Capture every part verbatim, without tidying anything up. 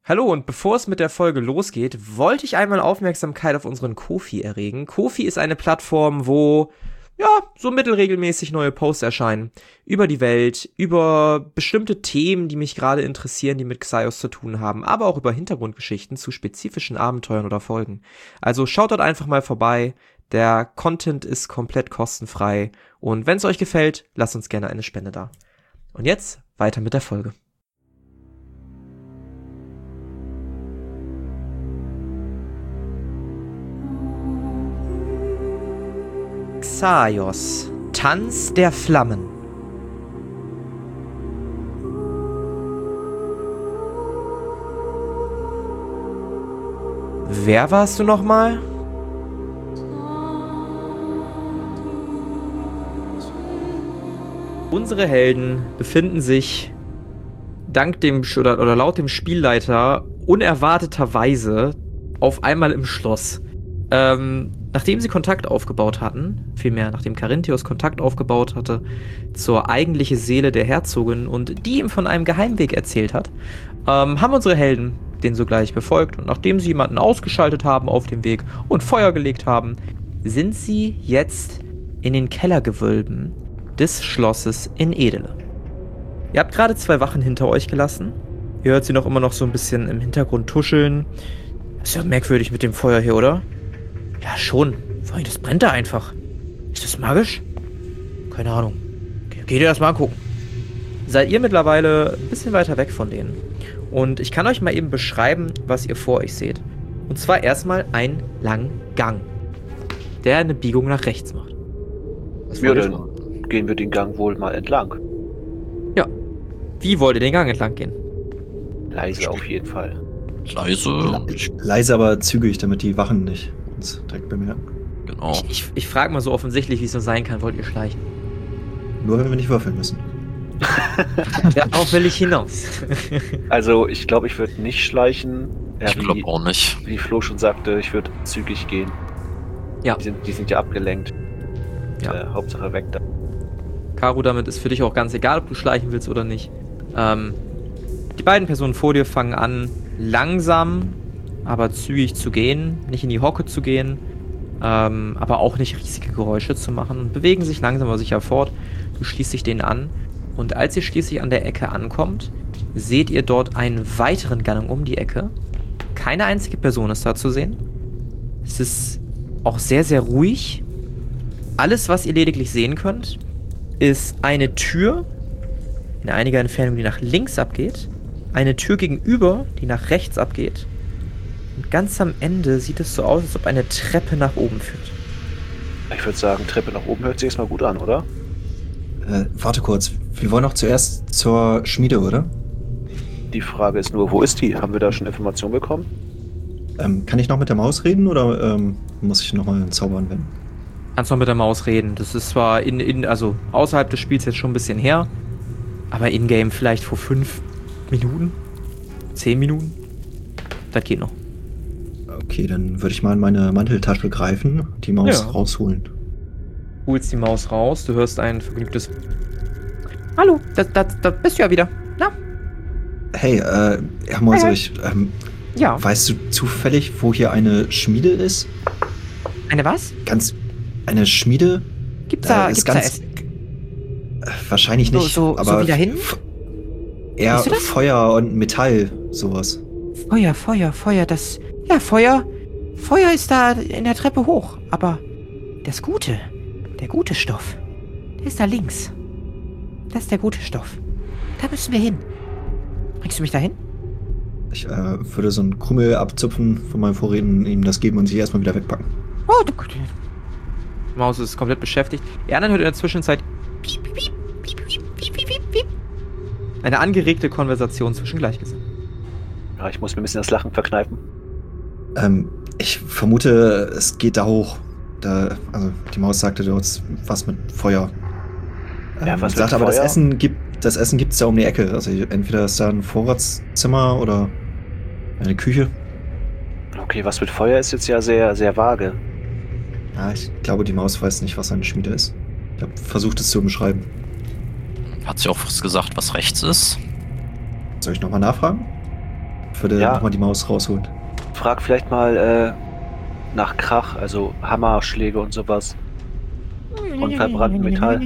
Hallo, und bevor es mit der Folge losgeht, wollte ich einmal Aufmerksamkeit auf unseren Ko-fi erregen. Ko-fi ist eine Plattform, wo, ja, so mittelregelmäßig neue Posts erscheinen. Über die Welt, über bestimmte Themen, die mich gerade interessieren, die mit Xaios zu tun haben, aber auch über Hintergrundgeschichten zu spezifischen Abenteuern oder Folgen. Also schaut dort einfach mal vorbei. Der Content ist komplett kostenfrei. Und wenn es euch gefällt, lasst uns gerne eine Spende da. Und jetzt weiter mit der Folge. Xaios, Tanz der Flammen. Wer warst du nochmal? Unsere Helden befinden sich dank dem oder, oder laut dem Spielleiter unerwarteterweise auf einmal im Schloss. Ähm, nachdem sie Kontakt aufgebaut hatten, vielmehr nachdem Carinthius Kontakt aufgebaut hatte zur eigentlichen Seele der Herzogin und die ihm von einem Geheimweg erzählt hat, ähm, haben unsere Helden den sogleich befolgt und nachdem sie jemanden ausgeschaltet haben auf dem Weg und Feuer gelegt haben, sind sie jetzt in den Kellergewölben des Schlosses in Edele. Ihr habt gerade zwei Wachen hinter euch gelassen. Ihr hört sie noch immer noch so ein bisschen im Hintergrund tuscheln. Ist ja merkwürdig mit dem Feuer hier, oder? Ja, schon. Vor allem, das brennt da einfach. Ist das magisch? Keine Ahnung. Okay, geht ihr das mal angucken. Seid ihr mittlerweile ein bisschen weiter weg von denen. Und ich kann euch mal eben beschreiben, was ihr vor euch seht. Und zwar erstmal einen langen Gang, der eine Biegung nach rechts macht. Was ja, dann gehen wir den Gang wohl mal entlang. Ja. Wie wollt ihr den Gang entlang gehen? Leise auf jeden Fall. Leise. Leise, aber zügig, damit die Wachen nicht uns direkt bemerken. Genau. Ich, ich, ich frage mal so offensichtlich, wie es nur sein kann, wollt ihr schleichen? Nur wenn wir nicht würfeln müssen. Darauf will ich hinaus. Also ich glaube, ich würde nicht schleichen. Ja, ich glaube auch nicht. Wie Flo schon sagte, ich würde zügig gehen. Ja. Die sind, die sind ja abgelenkt. Ja. Äh, Hauptsache weg da. Caro, damit ist für dich auch ganz egal, ob du schleichen willst oder nicht. Ähm, die beiden Personen vor dir fangen an, langsam, aber zügig zu gehen, nicht in die Hocke zu gehen, ähm, aber auch nicht riesige Geräusche zu machen und bewegen sich langsam aber sicher fort. Du schließt dich denen an und als ihr schließlich an der Ecke ankommt, seht ihr dort einen weiteren Gang um die Ecke. Keine einzige Person ist da zu sehen. Es ist auch sehr, sehr ruhig. Alles, was ihr lediglich sehen könnt, ist eine Tür in einiger Entfernung, die nach links abgeht, eine Tür gegenüber, die nach rechts abgeht. Und ganz am Ende sieht es so aus, als ob eine Treppe nach oben führt. Ich würde sagen, Treppe nach oben hört sich erstmal gut an, oder? Äh, warte kurz. Wir wollen doch zuerst zur Schmiede, oder? Die Frage ist nur, wo ist die? Haben wir da schon Informationen bekommen? Ähm, kann ich noch mit der Maus reden oder ähm, muss ich nochmal einen Zauber anwenden? Kannst noch mit der Maus reden. Das ist zwar in, in, also außerhalb des Spiels jetzt schon ein bisschen her, aber in-game vielleicht vor fünf Minuten? Zehn Minuten? Das geht noch. Okay, dann würde ich mal in meine Manteltasche greifen, die Maus Ja. rausholen. Holst die Maus raus, du hörst ein vergnügtes Hallo, da, da, da bist du ja wieder. Na? Hey, äh, Herr Mäuser, Hey. ich, ähm, Ja. weißt du zufällig, wo hier eine Schmiede ist? Eine was? Ganz, eine Schmiede? Gibt's da, Äh, gibt's ist da ganz, Essen? äh, wahrscheinlich So- nicht, so- so aber wie dahin? f- eher Weißt du das? Feuer und Metall, sowas. Feuer, Feuer, Feuer, das... Ja, Feuer... Feuer ist da in der Treppe hoch, aber das Gute, der gute Stoff, der ist da links. Das ist der gute Stoff. Da müssen wir hin. Bringst du mich da hin? Ich äh, würde so einen Krümel abzupfen von meinen Vorräten, ihm das geben und sie erstmal wieder wegpacken. Oh, du... Die Maus ist komplett beschäftigt. Die anderen hört in der Zwischenzeit... Piep, piep, piep, piep, piep, piep, piep, piep, piep. Eine angeregte Konversation zwischen Gleichgesinnten. Ja, ich muss mir ein bisschen das Lachen verkneifen. Ähm, ich vermute, es geht da hoch. Da, also die Maus sagte dort was mit Feuer. Ähm, Ja, was mit sagte aber, das Feuer? Essen gibt, das Essen gibt's da um die Ecke. Also entweder ist da ein Vorratszimmer oder eine Küche. Okay, was mit Feuer ist jetzt ja sehr, sehr vage. Ja, ich glaube, die Maus weiß nicht, was eine Schmiede ist. Ich habe versucht, es zu beschreiben. Hat sie auch was gesagt, was rechts ist? Soll ich nochmal nachfragen? würde Ja. nochmal die Maus rausholen. Frag vielleicht mal äh, nach Krach, also Hammerschläge und sowas. Und verbrannten Metall.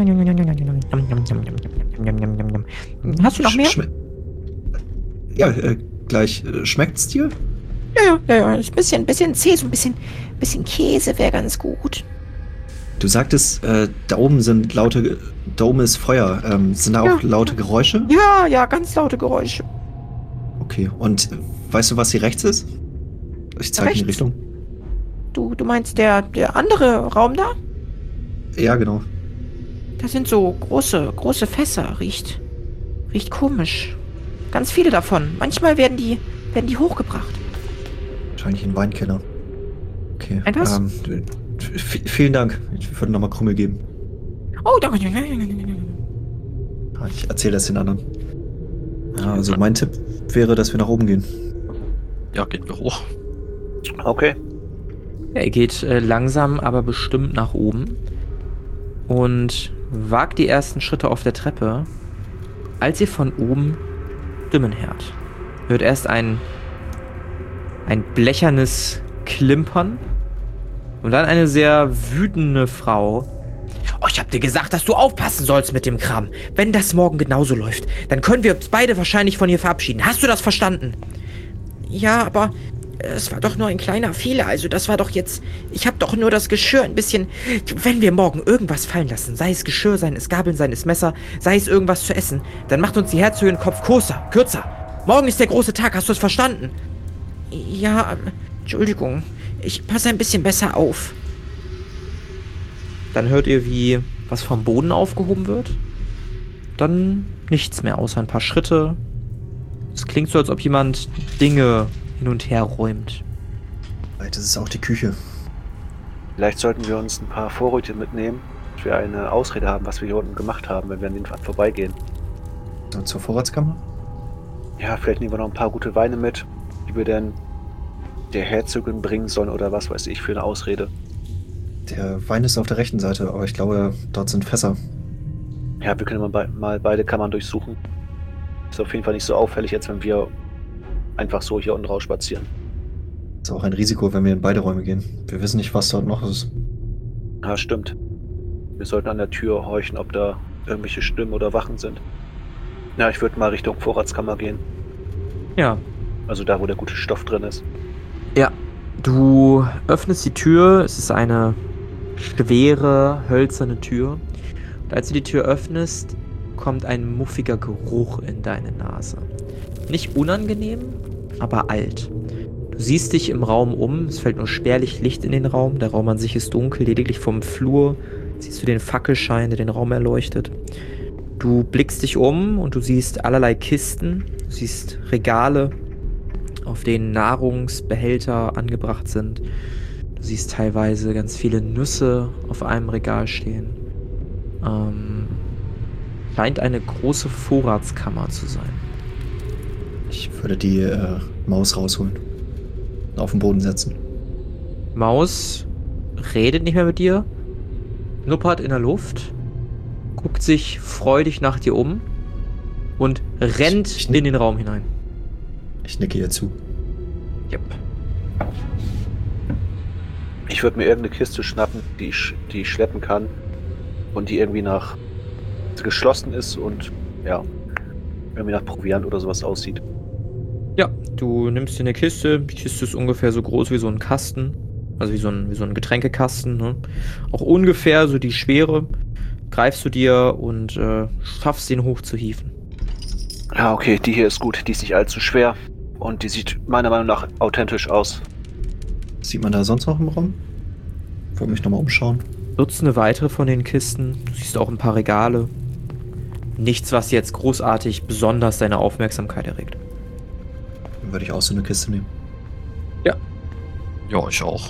Hast du noch mehr? Schme ja, äh, gleich. Äh, schmeckt's dir? Ja, ja, ja, ja. Ist ein bisschen, bisschen zäh, so ein bisschen, bisschen Käse wäre ganz gut. Du sagtest, äh, da oben sind laute, Ge- da oben ist Feuer. Ähm, sind da auch Ja. laute Geräusche? Ja, ja, ganz laute Geräusche. Okay, und äh, weißt du, was hier rechts ist? Ich zeige in die Rechts? Richtung. Du, du meinst der, der andere Raum da? Ja, genau. Da sind so große, große Fässer. Riecht, riecht komisch. Ganz viele davon. Manchmal werden die, werden die hochgebracht. Wahrscheinlich ein Weinkeller. Okay. Ein was? Ähm, v- vielen Dank. Ich würde nochmal Krümel geben. Oh, danke. Ah, Ich erzähle das den anderen. Ja, also mein Tipp wäre, dass wir nach oben gehen. Ja, gehen wir hoch. Okay. Ja, ihr geht äh, langsam, aber bestimmt nach oben und wagt die ersten Schritte auf der Treppe, als ihr von oben Stimmen hört. Hört erst ein, ein blechernes Klimpern und dann eine sehr wütende Frau. Oh, ich hab dir gesagt, dass du aufpassen sollst mit dem Kram. Wenn das morgen genauso läuft, dann können wir uns beide wahrscheinlich von hier verabschieden. Hast du das verstanden? Ja, aber es war doch nur ein kleiner Fehler. Also das war doch jetzt... Ich hab doch nur das Geschirr ein bisschen... Wenn wir morgen irgendwas fallen lassen, sei es Geschirr, sei es Gabeln, sei es Messer, sei es irgendwas zu essen, dann macht uns die Herzogin Kopf kürzer, kürzer. Morgen ist der große Tag, hast du es verstanden? Ja, Entschuldigung. Ich passe ein bisschen besser auf. Dann hört ihr, wie was vom Boden aufgehoben wird. Dann nichts mehr, außer ein paar Schritte. Es klingt so, als ob jemand Dinge hin und her räumt. Vielleicht ist es auch die Küche. Vielleicht sollten wir uns ein paar Vorräte mitnehmen, dass wir eine Ausrede haben, was wir hier unten gemacht haben, wenn wir an den Pfad vorbeigehen. So, zur Vorratskammer? Ja, vielleicht nehmen wir noch ein paar gute Weine mit, die wir dann der Herzogin bringen sollen oder was weiß ich für eine Ausrede. Der Wein ist auf der rechten Seite, aber ich glaube, dort sind Fässer. Ja, wir können mal, be mal beide Kammern durchsuchen. Ist auf jeden Fall nicht so auffällig, als wenn wir einfach so hier unten raus spazieren. Ist auch ein Risiko, wenn wir in beide Räume gehen. Wir wissen nicht, was dort noch ist. Ja, stimmt. Wir sollten an der Tür horchen, ob da irgendwelche Stimmen oder Wachen sind. Ja, ich würde mal Richtung Vorratskammer gehen. Ja. Also da, wo der gute Stoff drin ist. Ja. Du öffnest die Tür. Es ist eine schwere, hölzerne Tür. Und als du die Tür öffnest, kommt ein muffiger Geruch in deine Nase. Nicht unangenehm, aber alt. Du siehst dich im Raum um. Es fällt nur spärlich Licht in den Raum. Der Raum an sich ist dunkel. Lediglich vom Flur siehst du den Fackelschein, der den Raum erleuchtet. Du blickst dich um und du siehst allerlei Kisten. Du siehst Regale, auf denen Nahrungsbehälter angebracht sind. Du siehst teilweise ganz viele Nüsse auf einem Regal stehen. Ähm, scheint eine große Vorratskammer zu sein. Ich würde die äh, Maus rausholen. Und auf den Boden setzen. Maus redet nicht mehr mit dir, nuppert in der Luft, guckt sich freudig nach dir um und rennt Ich- ich- in den Raum hinein. Ich nicke ihr zu. Yep. Ich würde mir irgendeine Kiste schnappen, die ich, die ich schleppen kann und die irgendwie nach geschlossen ist und ja, irgendwie nach Proviant oder sowas aussieht. Ja, du nimmst dir eine Kiste. Die Kiste ist ungefähr so groß wie so ein Kasten. Also wie so ein, wie so ein Getränkekasten. Ne? Auch ungefähr so die Schwere. Greifst du dir und äh, schaffst den hochzuhieven. Ja, okay, die hier ist gut, die ist nicht allzu schwer und die sieht meiner Meinung nach authentisch aus. Sieht man da sonst noch im Raum? Ich wollte mich nochmal umschauen. Nutzt eine weitere von den Kisten. Du siehst auch ein paar Regale. Nichts, was jetzt großartig besonders deine Aufmerksamkeit erregt. Dann würde ich auch so eine Kiste nehmen. Ja, ich auch.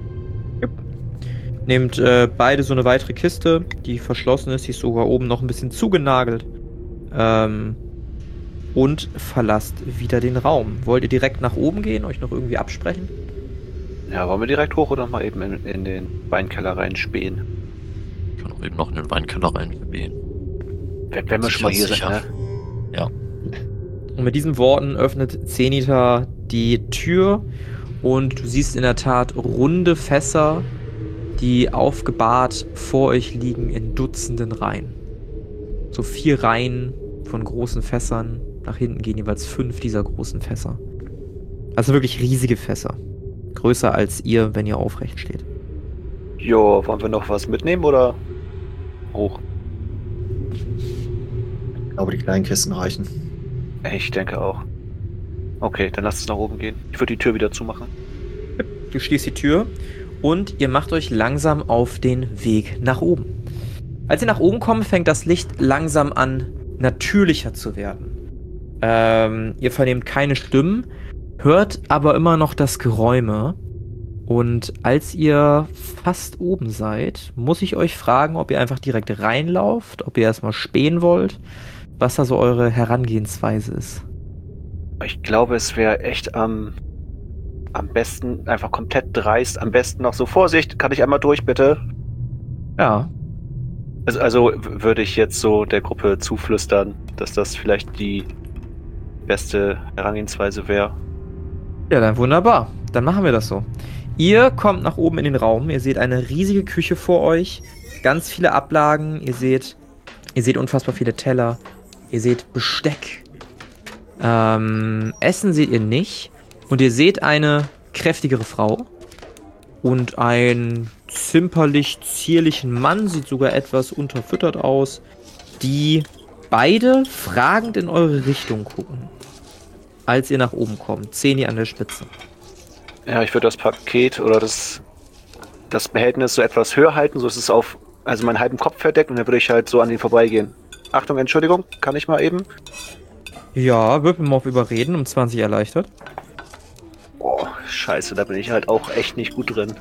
Nehmt äh, beide so eine weitere Kiste, die verschlossen ist, die ist sogar oben noch ein bisschen zugenagelt. Ähm, und verlasst wieder den Raum. Wollt ihr direkt nach oben gehen, euch noch irgendwie absprechen? Ja, wollen wir direkt hoch oder mal eben in, in den Weinkeller reinspähen? Ich kann auch eben noch in den Weinkeller reingehen. Wenn, wenn wir Sicher, schon mal hier sicher. sind, ne? Ja. Und mit diesen Worten öffnet Zenithar die Tür und du siehst in der Tat runde Fässer, die aufgebahrt vor euch liegen in Dutzenden Reihen. So vier Reihen von großen Fässern. Nach hinten gehen jeweils fünf dieser großen Fässer. Also wirklich riesige Fässer. Größer als ihr, wenn ihr aufrecht steht. Jo, wollen wir noch was mitnehmen oder hoch? Ich glaube, die kleinen Kisten reichen. Ich denke auch. Okay, dann lasst es nach oben gehen. Ich würde die Tür wieder zumachen. Du schließt die Tür und ihr macht euch langsam auf den Weg nach oben. Als ihr nach oben kommt, fängt das Licht langsam an, natürlicher zu werden. Ähm, ihr vernehmt keine Stimmen, hört aber immer noch das Geräume. Und als ihr fast oben seid, muss ich euch fragen, ob ihr einfach direkt reinlauft, ob ihr erstmal spähen wollt, was da so eure Herangehensweise ist. Ich glaube, es wäre echt am, am besten, einfach komplett dreist, am besten noch so, Vorsicht, kann ich einmal durch, bitte? Ja. Also, also w- würde ich jetzt so der Gruppe zuflüstern, dass das vielleicht die beste Herangehensweise wäre. Ja, dann wunderbar. Dann machen wir das so. Ihr kommt nach oben in den Raum. Ihr seht eine riesige Küche vor euch. Ganz viele Ablagen. Ihr seht, ihr seht unfassbar viele Teller. Ihr seht Besteck. Ähm, Essen seht ihr nicht. Und ihr seht eine kräftigere Frau. Und einen zimperlich zierlichen Mann. Sieht sogar etwas unterfüttert aus. Die beide fragend in eure Richtung gucken. Als ihr nach oben kommt. Zeni an der Spitze. Ja, ich würde das Paket oder das, das Behältnis so etwas höher halten, so ist es auf, also meinen halben Kopf verdeckt und dann würde ich halt so an den vorbeigehen. Achtung, Entschuldigung, kann ich mal eben? Ja, würfel mal auf Überreden, um zwanzig erleichtert. Boah, scheiße, da bin ich halt auch echt nicht gut drin.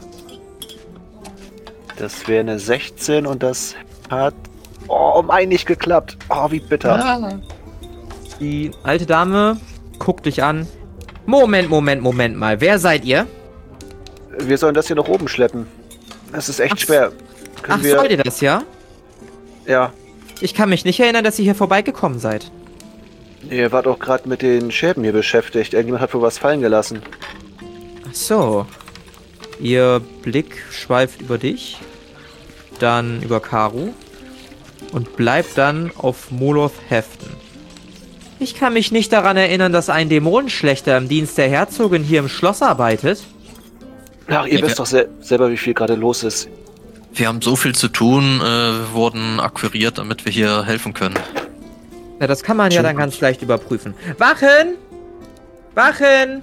Das wäre eine sechzehn und das hat, oh, um ein nicht geklappt. Oh, wie bitter. Die alte Dame guckt dich an. Moment, Moment, Moment mal. Wer seid ihr? Wir sollen das hier nach oben schleppen. Das ist echt Ach, schwer. Können Ach, wir, sollt ihr das, ja? Ja, Ich kann mich nicht erinnern, dass ihr hier vorbeigekommen seid. ihr wart auch gerade mit den Scherben hier beschäftigt. Irgendjemand hat wohl was fallen gelassen. Ach so. Ihr Blick schweift über dich, dann über Karu und bleibt dann auf Moloth heften. Ich kann mich nicht daran erinnern, dass ein Dämonenschlechter im Dienst der Herzogin hier im Schloss arbeitet. Ach, ihr Ja, wisst doch sel selber, wie viel gerade los ist. Wir haben so viel zu tun, äh, wir wurden akquiriert, damit wir hier helfen können. Na, das kann man ja dann ganz leicht überprüfen. Wachen! Wachen!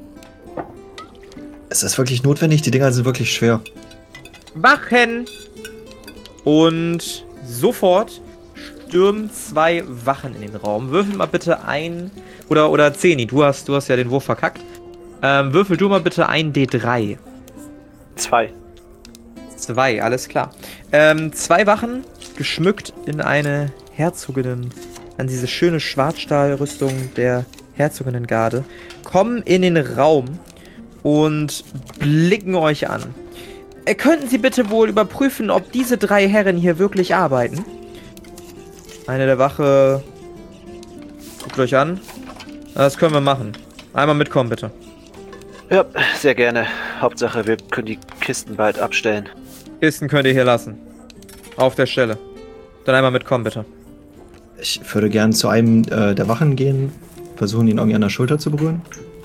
Ist das wirklich notwendig? Die Dinger sind wirklich schwer. Wachen! Und sofort stürmen zwei Wachen in den Raum. Würfel mal bitte ein... Oder, oder Zeni, du hast, du hast ja den Wurf verkackt. Ähm, würfel du mal bitte ein D drei. Zwei. Zwei, alles klar. Ähm, zwei Wachen, geschmückt in eine Herzoginnen... an diese schöne Schwarzstahlrüstung der Herzoginnengarde, kommen in den Raum und blicken euch an. Äh, könnten Sie bitte wohl überprüfen, ob diese drei Herren hier wirklich arbeiten? Eine der Wache guckt euch an. Das können wir machen. Einmal mitkommen, bitte. Ja, sehr gerne. Hauptsache, wir können die Kisten bald abstellen. Kisten könnt ihr hier lassen. Auf der Stelle. Dann einmal mitkommen, bitte. Ich würde gern zu einem äh, der Wachen gehen, versuchen ihn irgendwie an der Schulter zu berühren.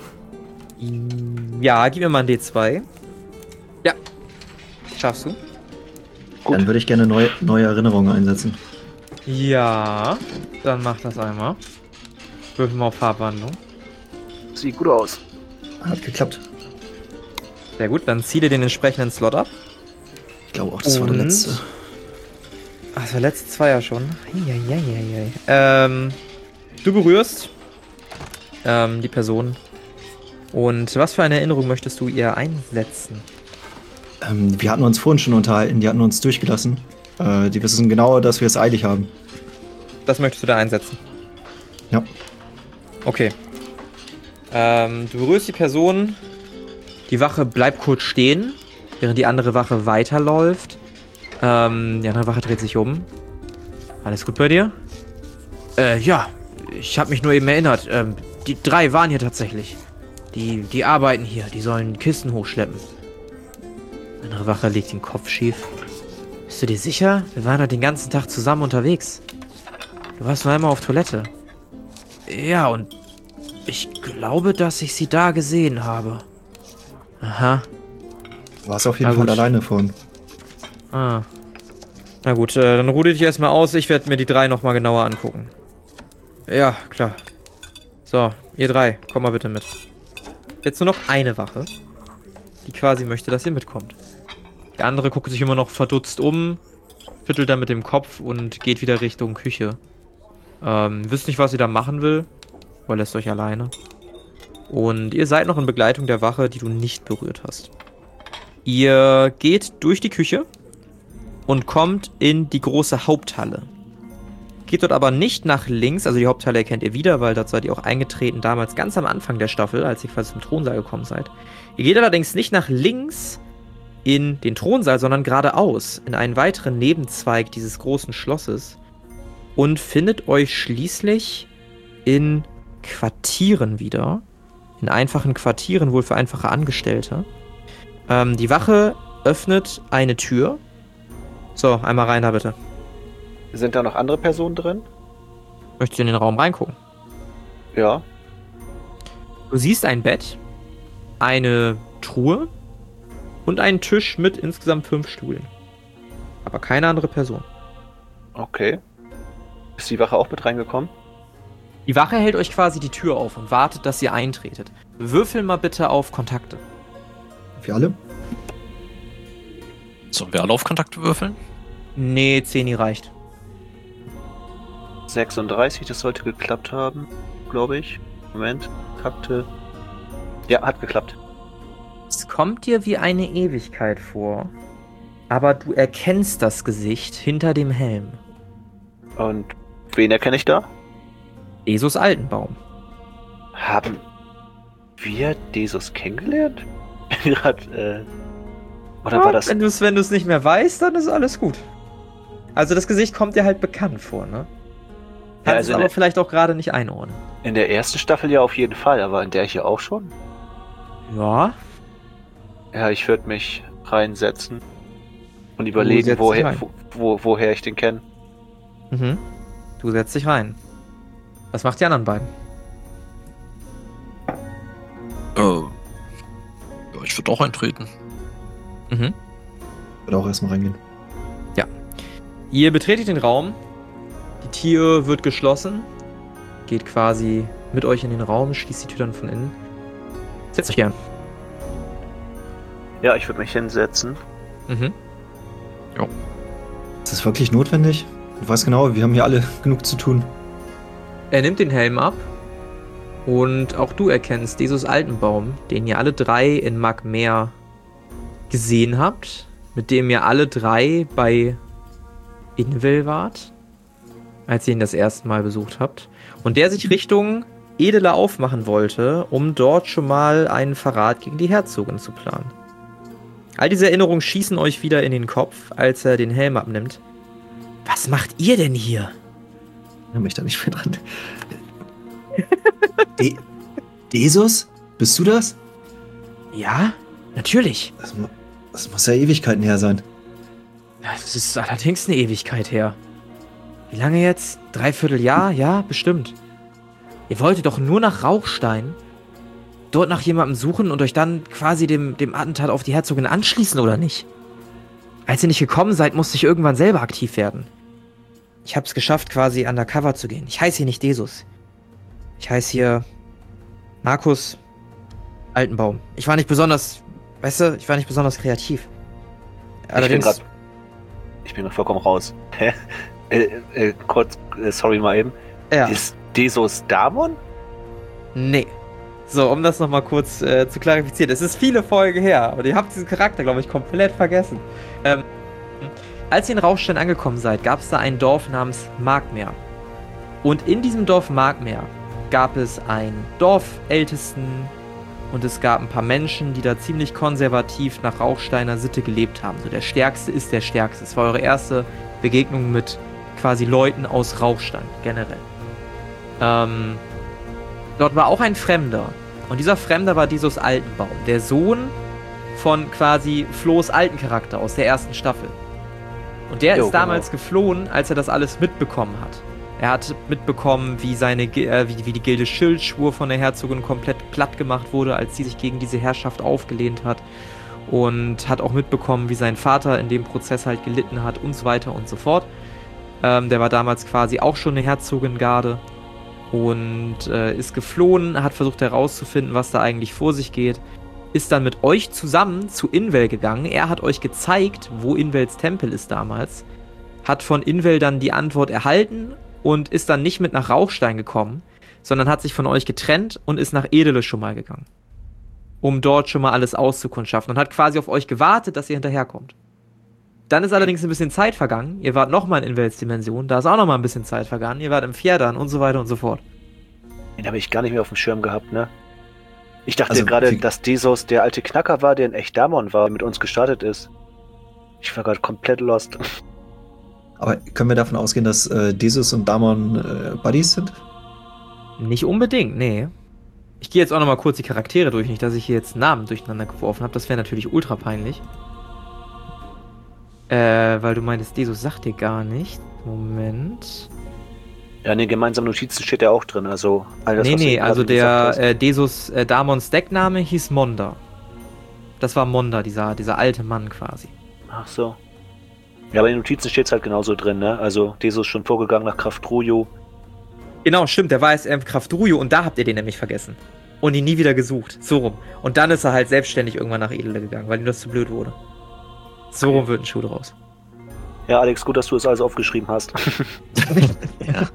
Ja, gib mir mal ein D zwei. Ja. Schaffst du? Gut. Dann würde ich gerne neu, neue Erinnerungen einsetzen. Ja. Dann mach das einmal. Würfel mal auf Farbwandlung. Sieht gut aus. Hat geklappt. Sehr gut, dann zieh dir den entsprechenden Slot ab. Ich glaube auch, das war der Und? letzte. Ach, das war letzte zwei ja schon. Eieieiei. Ähm, du berührst ähm, die Person. Und was für eine Erinnerung möchtest du ihr einsetzen? Ähm, wir hatten uns vorhin schon unterhalten, die hatten uns durchgelassen. Äh, die wissen genau, dass wir es eilig haben. Das möchtest du da einsetzen? Ja. Okay. Ähm, du berührst die Person. Die Wache bleibt kurz stehen, während die andere Wache weiterläuft. Ähm, die andere Wache dreht sich um. Alles gut bei dir? Äh, ja. ich habe mich nur eben erinnert. Ähm, die drei waren hier tatsächlich. Die, die arbeiten hier. Die sollen Kisten hochschleppen. Andere Wache legt den Kopf schief. Bist du dir sicher? Wir waren doch den ganzen Tag zusammen unterwegs. Du warst nur einmal auf Toilette. Ja, und ich glaube, dass ich sie da gesehen habe. Aha. Du warst auf jeden Na Fall gut. alleine vorhin. Ah. Na gut, äh, dann ruh dich erstmal aus. Ich werde mir die drei nochmal genauer angucken. Ja, klar. So, ihr drei, komm mal bitte mit. Jetzt nur noch eine Wache, die quasi möchte, dass ihr mitkommt. Der andere guckt sich immer noch verdutzt um, schüttelt dann mit dem Kopf und geht wieder Richtung Küche. Ähm, wisst nicht, was ihr da machen will, aber lässt euch alleine. Und ihr seid noch in Begleitung der Wache, die du nicht berührt hast. Ihr geht durch die Küche und kommt in die große Haupthalle. Geht dort aber nicht nach links, also die Haupthalle erkennt ihr wieder, weil dort seid ihr auch eingetreten, damals ganz am Anfang der Staffel, als ihr quasi zum Thronsaal gekommen seid. Ihr geht allerdings nicht nach links in den Thronsaal, sondern geradeaus in einen weiteren Nebenzweig dieses großen Schlosses und findet euch schließlich in Quartieren wieder. In einfachen Quartieren, wohl für einfache Angestellte. Ähm, die Wache öffnet eine Tür. So, einmal rein da bitte. Sind da noch andere Personen drin? Möchtest du in den Raum reingucken? Ja. Du siehst ein Bett, eine Truhe und einen Tisch mit insgesamt fünf Stühlen. Aber keine andere Person. Okay. Ist die Wache auch mit reingekommen? Die Wache hält euch quasi die Tür auf und wartet, dass ihr eintretet. Würfel mal bitte auf Kontakte. Für alle? Sollen wir alle auf Kontakte würfeln? Nee, Zeni reicht. sechsunddreißig, das sollte geklappt haben, glaube ich. Moment, Kontakte. Ja, hat geklappt. Es kommt dir wie eine Ewigkeit vor, aber du erkennst das Gesicht hinter dem Helm. Und wen erkenne ich da? Jesus Altenbaum. Haben wir Jesus kennengelernt? Gerade, äh. Oder Ja, war das. Wenn du es wenn du's nicht mehr weißt, dann ist alles gut. Also das Gesicht kommt dir halt bekannt vor, ne? Kannst Ja, es also in aber der, vielleicht auch gerade nicht einordnen. in der ersten Staffel ja auf jeden Fall, aber in der hier auch schon? Ja, Ja, ich würde mich reinsetzen und überlegen, setzt dich woher, rein. wo, wo, woher ich den kenne. mhm. Du setzt dich rein. Was macht die anderen beiden? Äh, ja, ich würde auch eintreten. Mhm. Ich würde auch erstmal reingehen. Ihr betretet den Raum. Die Tür wird geschlossen. Geht quasi mit euch in den Raum, schließt die Tür dann von innen. Setzt euch gern. Ja, ich würde mich hinsetzen. Mhm. Ist das wirklich notwendig? Du weißt genau, wir haben hier alle genug zu tun. Er nimmt den Helm ab. Und auch du erkennst Jesus Altenbaum, den ihr alle drei in Magmeer gesehen habt. Mit dem ihr alle drei bei Invel wart, als ihr ihn das erste Mal besucht habt. Und der sich Richtung Edela aufmachen wollte, um dort schon mal einen Verrat gegen die Herzogin zu planen. All diese Erinnerungen schießen euch wieder in den Kopf, als er den Helm abnimmt. Was macht ihr denn hier? Ich erinnere mich da nicht mehr dran. De Jesus? Bist du das? Ja, natürlich. Das, mu das muss ja Ewigkeiten her sein. Ja, das ist allerdings eine Ewigkeit her. Wie lange jetzt? Dreiviertel Jahr? Ja, bestimmt. Ihr wolltet doch nur nach Rauchstein, dort nach jemandem suchen und euch dann quasi dem, dem Attentat auf die Herzogin anschließen, oder nicht? Als ihr nicht gekommen seid, musste ich irgendwann selber aktiv werden. Ich hab's geschafft, quasi undercover zu gehen. Ich heiße hier nicht Jesus. Ich heiße hier Markus Altenbaum. Ich war nicht besonders, weißt du, ich war nicht besonders kreativ. Allerdings... Ich bin grad, ich bin grad vollkommen raus. äh, äh, kurz, äh, sorry mal eben. Ja. Ist Desos Damon? Nee. So, um das nochmal kurz äh, zu klarifizieren. Es ist viele Folgen her, aber ihr habt diesen Charakter, glaube ich, komplett vergessen. Ähm, als ihr in Rauchstein angekommen seid, gab es da ein Dorf namens Magmeer. Und in diesem Dorf Magmeer gab es einen Dorfältesten und es gab ein paar Menschen, die da ziemlich konservativ nach Rauchsteiner Sitte gelebt haben. So, der Stärkste ist der Stärkste. Es war eure erste Begegnung mit quasi Leuten aus Rauchstein, generell. Ähm, dort war auch ein Fremder. Und dieser Fremder war Desus Altenbaum, der Sohn von quasi Flohs alten Charakter aus der ersten Staffel. Und der Jo, ist damals genau. geflohen, als er das alles mitbekommen hat. Er hat mitbekommen, wie, seine, Gi- äh, wie, wie die Gilde Schildschwur von der Herzogin komplett platt gemacht wurde, als sie sich gegen diese Herrschaft aufgelehnt hat. Und hat auch mitbekommen, wie sein Vater in dem Prozess halt gelitten hat und so weiter und so fort. Ähm, der war damals quasi auch schon eine Herzogengarde und äh, ist geflohen, hat versucht herauszufinden, was da eigentlich vor sich geht. Ist dann mit euch zusammen zu Invel gegangen. Er hat euch gezeigt, wo Invels Tempel ist damals. Hat von Invel dann die Antwort erhalten und ist dann nicht mit nach Rauchstein gekommen, sondern hat sich von euch getrennt und ist nach Edele schon mal gegangen. Um dort schon mal alles auszukundschaften und hat quasi auf euch gewartet, dass ihr hinterherkommt. Dann ist allerdings ein bisschen Zeit vergangen. Ihr wart nochmal in Invels Dimension. Da ist auch nochmal ein bisschen Zeit vergangen. Ihr wart im Fjerdan und so weiter und so fort. Den habe ich gar nicht mehr auf dem Schirm gehabt, ne? Ich dachte Also, gerade, wie- dass Desos der alte Knacker war, der in echt Damon war, mit uns gestartet ist. Ich war gerade komplett lost. Aber können wir davon ausgehen, dass äh, Desus und Damon äh, Buddies sind? Nicht unbedingt, nee. Ich gehe jetzt auch nochmal kurz die Charaktere durch. Nicht, dass ich hier jetzt Namen durcheinander geworfen habe. Das wäre natürlich ultra peinlich. Äh, weil du meintest, Desus sagt dir gar nicht. Moment. Ja, in den gemeinsamen Notizen steht er auch drin, also all das, nee, was du nee, gerade also gesagt der hast. äh, Desus äh, Damons Deckname hieß Monda. Das war Monda, dieser, dieser alte Mann quasi. Ach so. Ja, aber in den Notizen steht es halt genauso drin, ne? Also Desos schon vorgegangen nach Kraftrujo. Genau, stimmt, der war jetzt in Kraftrujo und da habt ihr den nämlich vergessen. Und ihn nie wieder gesucht. So rum. Und dann ist er halt selbstständig irgendwann nach Edele gegangen, weil ihm das zu blöd wurde. So rum wird ein Schuh draus. Ja, Alex, gut, dass du das alles aufgeschrieben hast. Ja.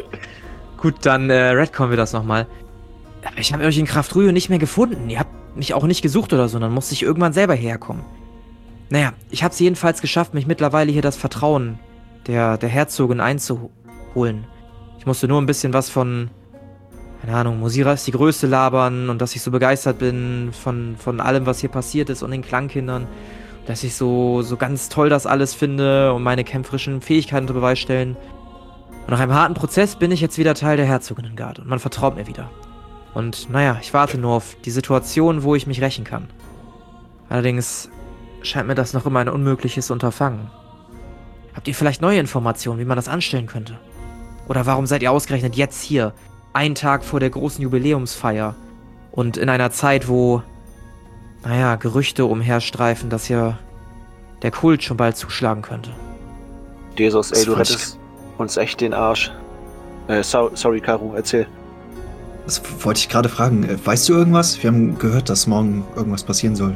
Gut, dann äh, retconnen wir das nochmal. Aber ich habe euch in Kraftrujo nicht mehr gefunden. Ihr habt mich auch nicht gesucht oder so, dann musste ich irgendwann selber herkommen. Naja, ich habe es jedenfalls geschafft, mich mittlerweile hier das Vertrauen der, der Herzogin einzuholen. Ich musste nur ein bisschen was von, keine Ahnung, Mosira ist die Größte labern und dass ich so begeistert bin von, von allem, was hier passiert ist und den Klangkindern. Dass ich so, so ganz toll das alles finde und meine kämpferischen Fähigkeiten unter Beweis stellen. Und nach einem harten Prozess bin ich jetzt wieder Teil der Herzoginnengarde und man vertraut mir wieder. Und naja, ich warte nur auf die Situation, wo ich mich rächen kann. Allerdings scheint mir das noch immer ein unmögliches Unterfangen. Habt ihr vielleicht neue Informationen, wie man das anstellen könnte? Oder warum seid ihr ausgerechnet jetzt hier, einen Tag vor der großen Jubiläumsfeier und in einer Zeit, wo, naja, Gerüchte umherstreifen, dass hier der Kult schon bald zuschlagen könnte? Desos, ey, Das du wollte ich- rettest uns echt den Arsch. Äh, so, sorry, Karu, erzähl. Das wollte ich gerade fragen. Äh, Weißt du irgendwas? Wir haben gehört, dass morgen irgendwas passieren soll.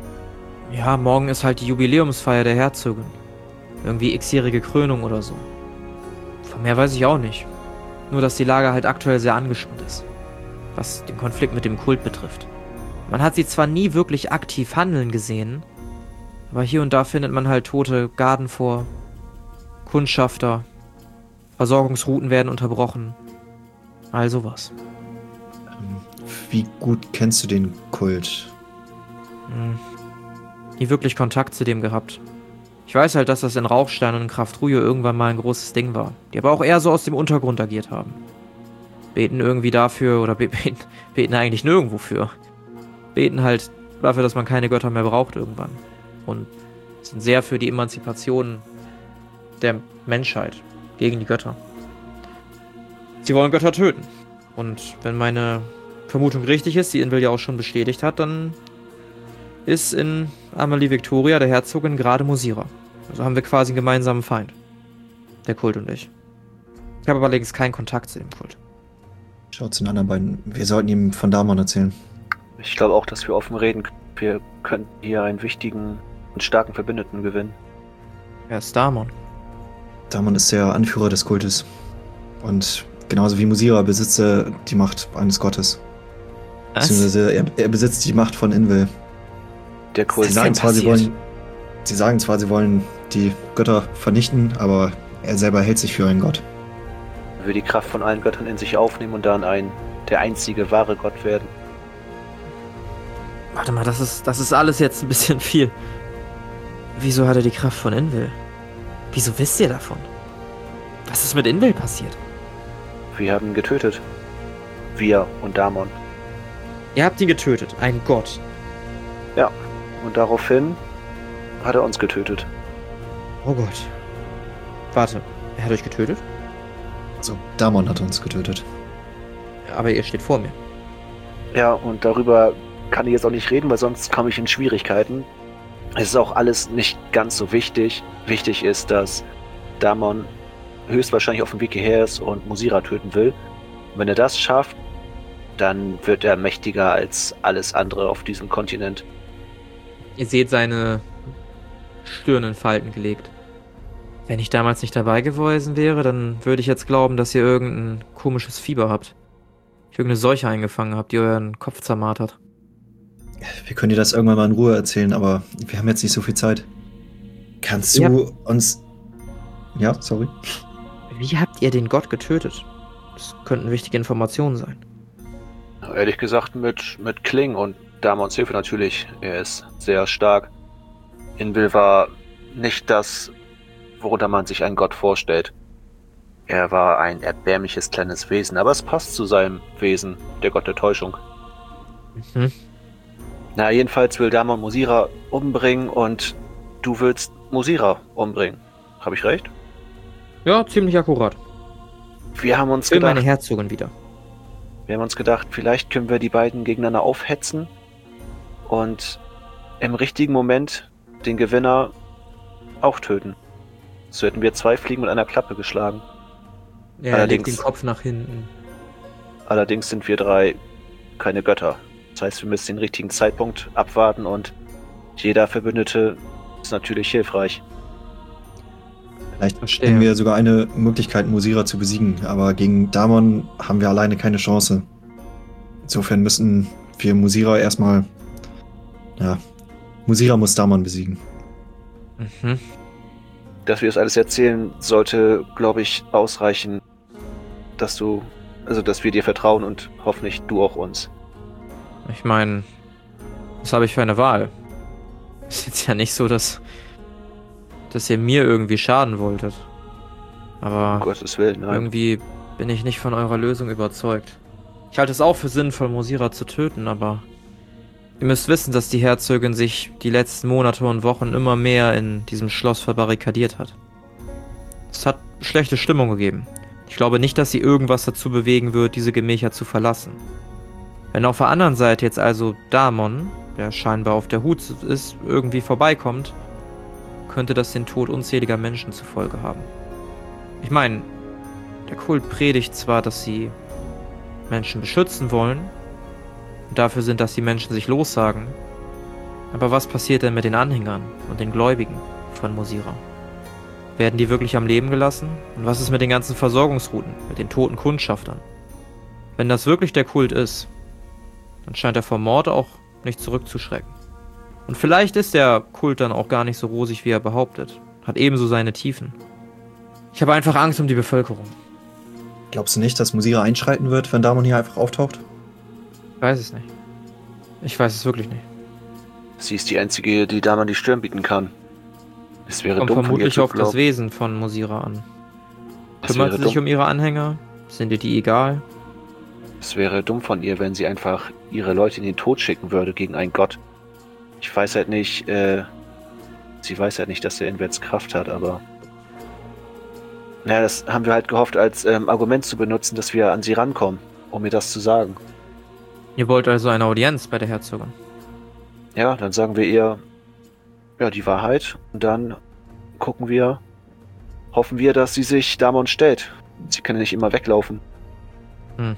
Ja, morgen ist halt die Jubiläumsfeier der Herzogin. Irgendwie x-jährige Krönung oder so. Von mehr weiß ich auch nicht. Nur, dass die Lage halt aktuell sehr angespannt ist. Was den Konflikt mit dem Kult betrifft. Man hat sie zwar nie wirklich aktiv handeln gesehen, aber hier und da findet man halt tote Garden vor, Kundschafter, Versorgungsrouten werden unterbrochen. All sowas. Ähm, Wie gut kennst du den Kult? Hm. Nie wirklich Kontakt zu dem gehabt. Ich weiß halt, dass das in Rauchstein und in Kraftrujo irgendwann mal ein großes Ding war. Die aber auch eher so aus dem Untergrund agiert haben. Beten irgendwie dafür, oder be beten, beten eigentlich nirgendwo für. Beten halt dafür, dass man keine Götter mehr braucht irgendwann. Und sind sehr für die Emanzipation der Menschheit gegen die Götter. Sie wollen Götter töten. Und wenn meine Vermutung richtig ist, die Invel ja auch schon bestätigt hat, dann ist in Amalie Victoria, der Herzogin, gerade Mosira. Also haben wir quasi einen gemeinsamen Feind. Der Kult und ich. Ich habe aber allerdings keinen Kontakt zu dem Kult. Schaut zu den anderen beiden. Wir sollten ihm von Damon erzählen. Ich glaube auch, dass wir offen reden können. Wir könnten hier einen wichtigen und starken Verbündeten gewinnen. Wer ist Damon? Damon ist der Anführer des Kultes. Und genauso wie Mosira besitzt er die Macht eines Gottes. Beziehungsweise er, er besitzt die Macht von Invel. Der Kult. Sie sagen, denn zwar, sie, passiert? wollen, sie sagen zwar, sie wollen die Götter vernichten, aber er selber hält sich für einen Gott. will die Kraft von allen Göttern in sich aufnehmen und dann ein der einzige wahre Gott werden. Warte mal, das ist, das ist alles jetzt ein bisschen viel. Wieso hat er die Kraft von Invel? Wieso wisst ihr davon? Was ist mit Invel passiert? Wir haben ihn getötet. Wir und Damon. Ihr habt ihn getötet, ein Gott. Ja, und daraufhin hat er uns getötet. Oh Gott. Warte, er hat euch getötet? Also, Damon hat uns getötet. Aber ihr steht vor mir. Ja, und darüber kann ich jetzt auch nicht reden, weil sonst komme ich in Schwierigkeiten. Es ist auch alles nicht ganz so wichtig. Wichtig ist, dass Damon höchstwahrscheinlich auf dem Weg hierher ist und Musira töten will. Und wenn er das schafft, dann wird er mächtiger als alles andere auf diesem Kontinent. Ihr seht seine Stirn in Falten gelegt. Wenn ich damals nicht dabei gewesen wäre, dann würde ich jetzt glauben, dass ihr irgendein komisches Fieber habt. Irgendeine Seuche eingefangen habt, die euren Kopf zermartert. Wir können dir das irgendwann mal in Ruhe erzählen, aber wir haben jetzt nicht so viel Zeit. Kannst du Ja. uns... Ja, sorry. Wie habt ihr den Gott getötet? Das könnten wichtige Informationen sein. Ehrlich gesagt mit, mit Kling und Damons Hilfe natürlich. Er ist sehr stark. Inbil war nicht das, worunter man sich einen Gott vorstellt. Er war ein erbärmliches kleines Wesen, aber es passt zu seinem Wesen, der Gott der Täuschung. Mhm. Na, jedenfalls will Damon Musira umbringen und du willst Musira umbringen. Habe ich recht? Ja, ziemlich akkurat. Wir haben uns Ich will gedacht, meine Herzogin wieder. wir haben uns gedacht, vielleicht können wir die beiden gegeneinander aufhetzen und im richtigen Moment den Gewinner auch töten. So hätten wir zwei Fliegen mit einer Klappe geschlagen. Ja, er legt Allerdings- den Kopf nach hinten. Allerdings sind wir drei keine Götter. Das heißt, wir müssen den richtigen Zeitpunkt abwarten und jeder Verbündete ist natürlich hilfreich. Vielleicht Verstehe. haben wir sogar eine Möglichkeit, Musira zu besiegen, aber gegen Damon haben wir alleine keine Chance. Insofern müssen wir Musira erstmal... Ja, Musira muss Damon besiegen. Mhm. Dass wir das alles erzählen, sollte, glaube ich, ausreichen, dass du, also dass wir dir vertrauen und hoffentlich du auch uns. Ich meine, was habe ich für eine Wahl? Ist jetzt ja nicht so, dass, dass ihr mir irgendwie schaden wolltet. Um Aber Gottes Willen, nein. irgendwie bin ich nicht von eurer Lösung überzeugt. Ich halte es auch für sinnvoll, Musira zu töten, aber ihr müsst wissen, dass die Herzogin sich die letzten Monate und Wochen immer mehr in diesem Schloss verbarrikadiert hat. Es hat schlechte Stimmung gegeben. Ich glaube nicht, dass sie irgendwas dazu bewegen wird, diese Gemächer zu verlassen. Wenn auf der anderen Seite jetzt also Damon, der scheinbar auf der Hut ist, irgendwie vorbeikommt, könnte das den Tod unzähliger Menschen zur Folge haben. Ich meine, der Kult predigt zwar, dass sie Menschen beschützen wollen und dafür sind, dass die Menschen sich lossagen, aber was passiert denn mit den Anhängern und den Gläubigen von Musira? Werden die wirklich am Leben gelassen? Und was ist mit den ganzen Versorgungsrouten, mit den toten Kundschaftern? Wenn das wirklich der Kult ist, dann scheint er vor Mord auch nicht zurückzuschrecken. Und vielleicht ist der Kult dann auch gar nicht so rosig, wie er behauptet. Hat ebenso seine Tiefen. Ich habe einfach Angst um die Bevölkerung. Glaubst du nicht, dass Musira einschreiten wird, wenn Damon hier einfach auftaucht? Ich weiß es nicht. Ich weiß es wirklich nicht. Sie ist die einzige, die Damon die Stirn bieten kann. Es wäre Kommt dumm von ihr vermutlich zu auf das glauben. Wesen von Musira an. Es Kümmert wäre sie sich dumm. um ihre Anhänger? Sind ihr die egal? Es wäre dumm von ihr, wenn sie einfach ihre Leute in den Tod schicken würde gegen einen Gott. Ich weiß halt nicht, äh, sie weiß halt nicht, dass er Inverts Kraft hat, aber... Naja, das haben wir halt gehofft, als ähm, Argument zu benutzen, dass wir an sie rankommen, um ihr das zu sagen. Ihr wollt also eine Audienz bei der Herzogin? Ja, dann sagen wir ihr, ja, die Wahrheit. Und dann gucken wir, hoffen wir, dass sie sich Damon stellt. Sie kann ja nicht immer weglaufen. Hm.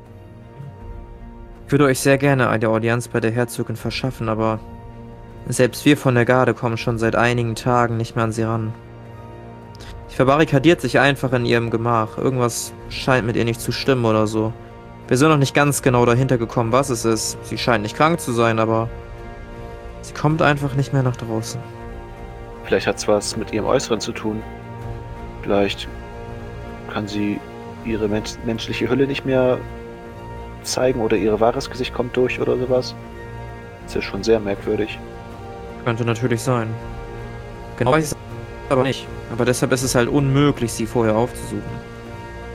Ich würde euch sehr gerne eine Audienz bei der Herzogin verschaffen, aber selbst wir von der Garde kommen schon seit einigen Tagen nicht mehr an sie ran. Sie verbarrikadiert sich einfach in ihrem Gemach. Irgendwas scheint mit ihr nicht zu stimmen oder so. Wir sind noch nicht ganz genau dahinter gekommen, was es ist. Sie scheint nicht krank zu sein, aber sie kommt einfach nicht mehr nach draußen. Vielleicht hat es was mit ihrem Äußeren zu tun. Vielleicht kann sie ihre mensch menschliche Hülle nicht mehr zeigen oder ihr wahres Gesicht kommt durch oder sowas. Das ist ja schon sehr merkwürdig. Könnte natürlich sein. Genau weiß ich es aber nicht. Aber deshalb ist es halt unmöglich, sie vorher aufzusuchen.